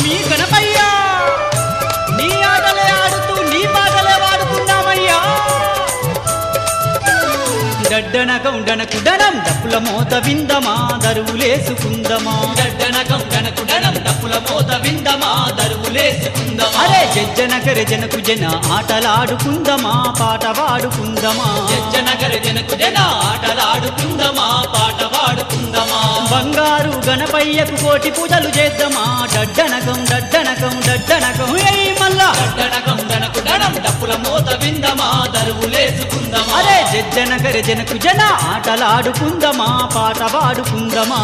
స్వామి గణపయ్య నీ ఆటలే ఆడుతూ నీ పాటలే వాడుకుందామయ్యా దడ్డనకం డనకుడనం డప్పుల మోత విందమా దరువులేసుకుందమా దడ్డనకం డనకుడనం డప్పుల మోత విందమా దరువులేసుకుందమా అరే జజ్జనకర జనకు జన ఆటలాడుకుందమా పాట పాడుకుందమా జనగర జనకు జన ఆటలాడుకుందమా పాట పాడుకుందమా బంగారు గణపయ్యకు కోటి పూజలు చేద్దామా డడ్డనకం డడ్డనకం డడ్డనకం ఏయ్ మల్లా దడ్డనకం డనకుడనం డప్పుల మోత విందమా దరువులేసుకుందమా అరే జజ్జనకర జనకు జన ఆటలాడుకుందమా పాట పాడుకుందమా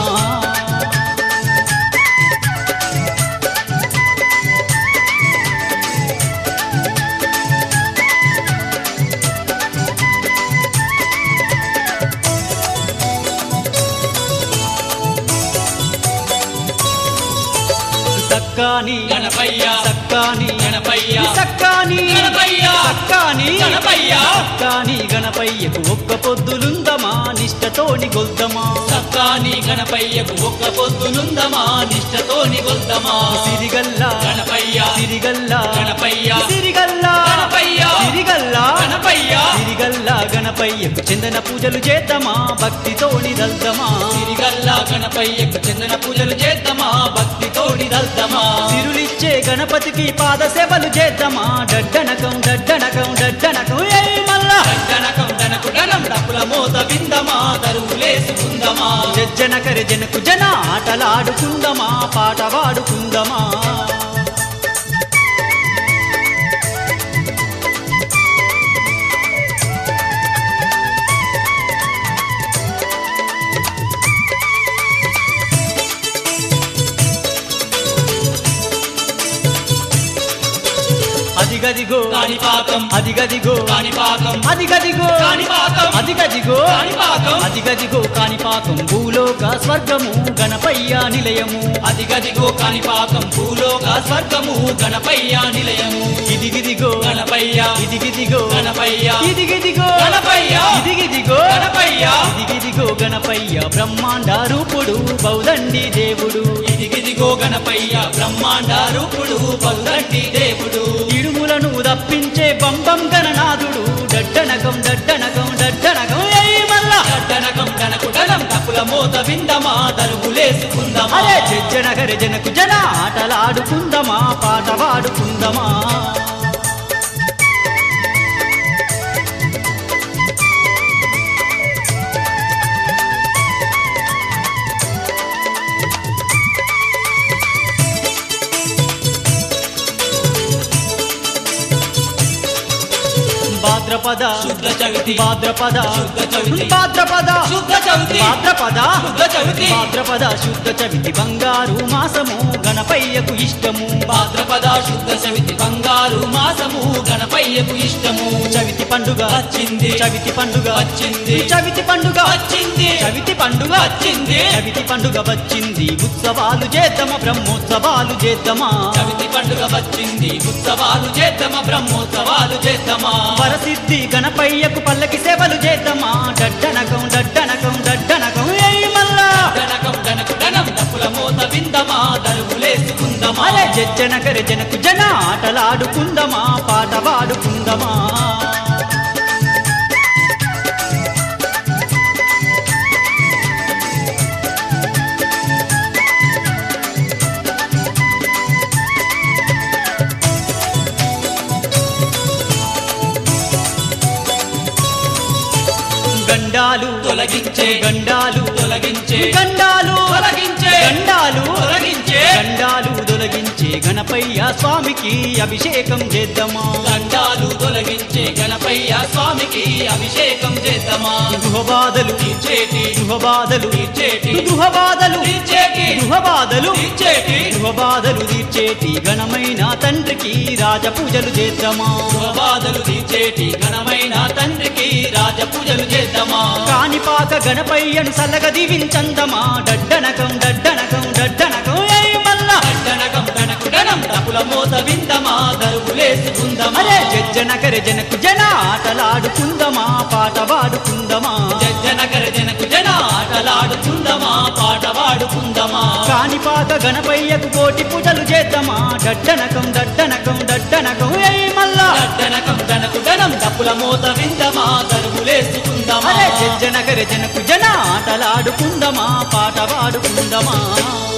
సక్కాని గణపయ్య సక్కాని గణపయ్య సక్కాని గణపయ్య సక్కాని గణపయ్య సక్కాని గణపయ్యకు ఒక్క పొద్దులుందమా నిష్టతోని గొల్దమా సక్కాని గణపయ్యకు ఒక్క పొద్దులుందమా నిష్టతోని గొల్దమా సిరిగల్లా గణపయ్య సిరిగల్లా గణపయ్య సిరిగల్లా గణపయ్య సిరిగల్లా గణపయ్య సిరిగల్లా గణపయ్యకు చందన పూజలు చేద్దామా భక్తితోని దల్దమా సిరిగల్లా గణపయ్యకు చందన పూజలు చేద్దామా భక్తితోని దల్దమా సిరులిచ్చే గణపతికి పాద సేవలు చేద్దామా డడ్డనకం డడ్డనకం డడ్డనకం ఏయ్ మల్లా దడ్డనకం డనకుడనం డప్పుల మోత విందమా దరువులేసుకుందమా జజ్జనకర జనకు జన ఆటలాడుకుందమా పాట పాడుకుందమా అదిగదిగో కాణిపాకం అదిగదిగో కాణిపాకం అదిగదిగో కాణిపాకం అదిగదిగో కాణిపాకం అదిగదిగో కాణిపాకం భూలోక స్వర్గము గణపయ్య నిలయము అదిగదిగో కాణిపాకం భూలోక స్వర్గము గణపయ్య నిలయము ఇదిగిదిగో గణపయ్య ఇదిగిదిగో గణపయ్య ఇదిగిదిగో గణపయ్య ఇదిగిదిగో గణపయ్య ఇదిగిదిగో గణపయ్య బ్రహ్మాండ రూపుడు బౌదండి దేవుడు ఇదిగిదిగో గణపయ్య బ్రహ్మాండ రూపుడు బౌదండి దేవుడు ఇడుములను తప్పించే బంబం గణనాథుడు డడ్డనకం డడ్డనకం డడ్డనకం ఏయ్ మల్లా దడ్డనకం డనకుడనం డప్పుల మోత విందమా దరువులేసుకుందమా అరే జజ్జనగర జనకు జన ఆటలాడుకుందమా పాట పాడుకుందమా భాద్రపద శుద్ధ చవితి భాద్రపద శుద్ధ చవితి భాద్రపద శుద్ధ చవితి భాద్రపద శుద్ధ చవితి భాద్రపద శుద్ధ చవితి బంగారు మాసము గణపయ్యకు ఇష్టము భాద్రపద శుద్ధ చవితి బంగారు మాసము గణపయ్యకు ఇష్టము చవితి పండుగ వచ్చింది చవితి పండుగ వచ్చింది చవితి పండుగ వచ్చింది చవితి పండుగ వచ్చింది చవితి పండుగ వచ్చింది ఉత్సవాలు చేద్దామా బ్రహ్మోత్సవాలు చేద్దామా చవితి పండుగ వచ్చింది ఉత్సవాలు చేద్దామా బ్రహ్మోత్సవాలు చేద్దామా వరసిద్ధి గణపయ్యకు పల్లకి సేవలు చేద్దామా డడ్డనకం డడ్డనకం డడ్డనకం ఏయ్ మల్లా డనకం డనకుడనం డప్పుల మోత విందమా దరువులేసుకుందమా అరే జజ్జనకర జనకు జన ఆటలాడుకుందమా పాట పాడుకుందమా గండాలు తొలగించే గండాలు తొలగించే గండాలు తొలగించే గండాలు తొలగించే గండాలు తొలగించే గణపయ్య స్వామికి అభిషేకం చేద్దామా దండాలు తొలగించే గణపయ్య స్వామికి అభిషేకం చేద్దామా గృహబాధలు తీర్చేటి గృహబాధలు తీర్చేటి గృహబాధలు తీర్చేటి గృహబాధలు తీర్చేటి గృహబాధలు తీర్చేటి ఘనమైన తండ్రికి రాజపూజలు చేద్దామా బాధలు తీర్చేటి ఘనమైన తండ్రికి రాజ పూజలు చేద్దామా కాణిపాక గణపయ్యను సల్లగ దీవించందమా డడ్డనకం డడ్డనకం డడ్డనకం ఏయ్ మల్లా డనకం డనకుడనం డప్పుల మోత విందమా దరువులేసుకుందమా అరే జజ్జనకర జనకు జన ఆటలాడుకుందమా పాట పాడుకుందమా జనకర జనకు జన ఆటలాడుకుందమా పాట పాడుకుందమా కానిపాక గణపయ్యకు కోటి పూజలు చేద్దామా డడ్డనకం డడ్డనకం డడ్డనకం ఏయ్ మల్లా దట్టనకం గణకు గణం డప్పుల మోత విందమా దరువులేసుకుందామా అరే జనకు జన ఆటలాడుకుందమా పాట పాడుకుందమా